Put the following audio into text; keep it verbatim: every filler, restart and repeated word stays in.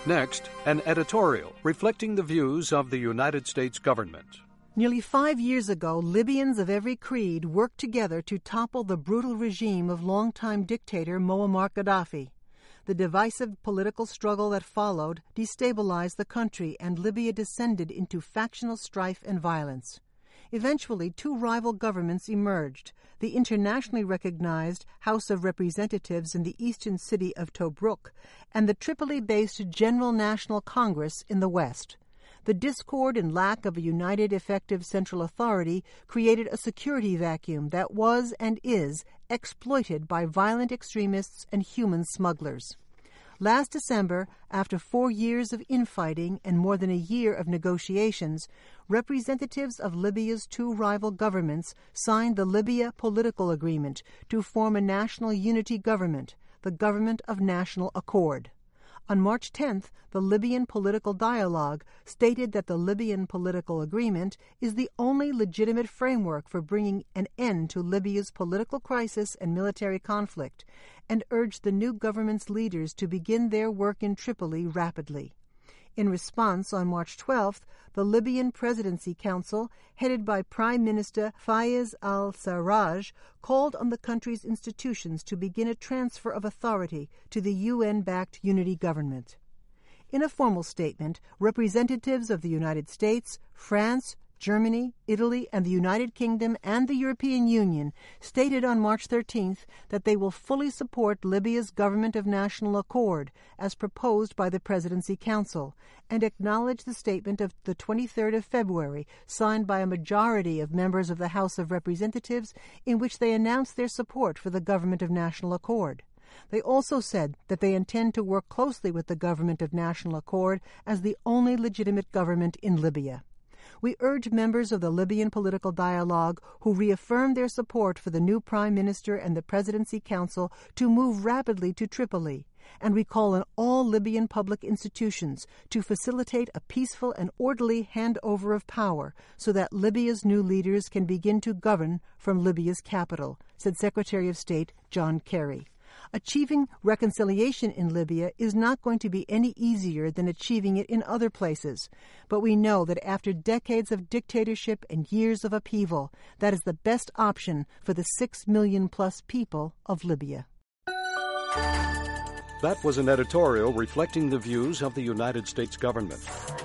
Next, an editorial reflecting the views of the United States government. Nearly five years ago, Libyans of every creed worked together to topple the brutal regime of longtime dictator Muammar Gaddafi. The divisive political struggle that followed destabilized the country, and Libya descended into factional strife and violence. Eventually, two rival governments emerged, the internationally recognized House of Representatives in the eastern city of Tobruk and the Tripoli-based General National Congress in the west. The discord and lack of a united, effective central authority created a security vacuum that was and is exploited by violent extremists and human smugglers. Last December, after four years of infighting and more than a year of negotiations, representatives of Libya's two rival governments signed the Libya Political Agreement to form a national unity government, the Government of National Accord. On March tenth, the Libyan Political Dialogue stated that the Libyan Political Agreement is the only legitimate framework for bringing an end to Libya's political crisis and military conflict, and urged the new government's leaders to begin their work in Tripoli rapidly. In response, on March twelfth, the Libyan Presidency Council, headed by Prime Minister Fayez al-Sarraj, called on the country's institutions to begin a transfer of authority to the U N-backed unity government. In a formal statement, representatives of the United States, France, Germany, Italy, and the United Kingdom and the European Union stated on March thirteenth that they will fully support Libya's Government of National Accord as proposed by the Presidency Council, and acknowledge the statement of the twenty-third of February signed by a majority of members of the House of Representatives in which they announced their support for the Government of National Accord. They also said that they intend to work closely with the Government of National Accord as the only legitimate government in Libya. We urge members of the Libyan Political Dialogue who reaffirmed their support for the new Prime Minister and the Presidency Council to move rapidly to Tripoli, and we call on all Libyan public institutions to facilitate a peaceful and orderly handover of power so that Libya's new leaders can begin to govern from Libya's capital, said Secretary of State John Kerry. Achieving reconciliation in Libya is not going to be any easier than achieving it in other places, but we know that after decades of dictatorship and years of upheaval, that is the best option for the six million plus people of Libya. That was an editorial reflecting the views of the United States government.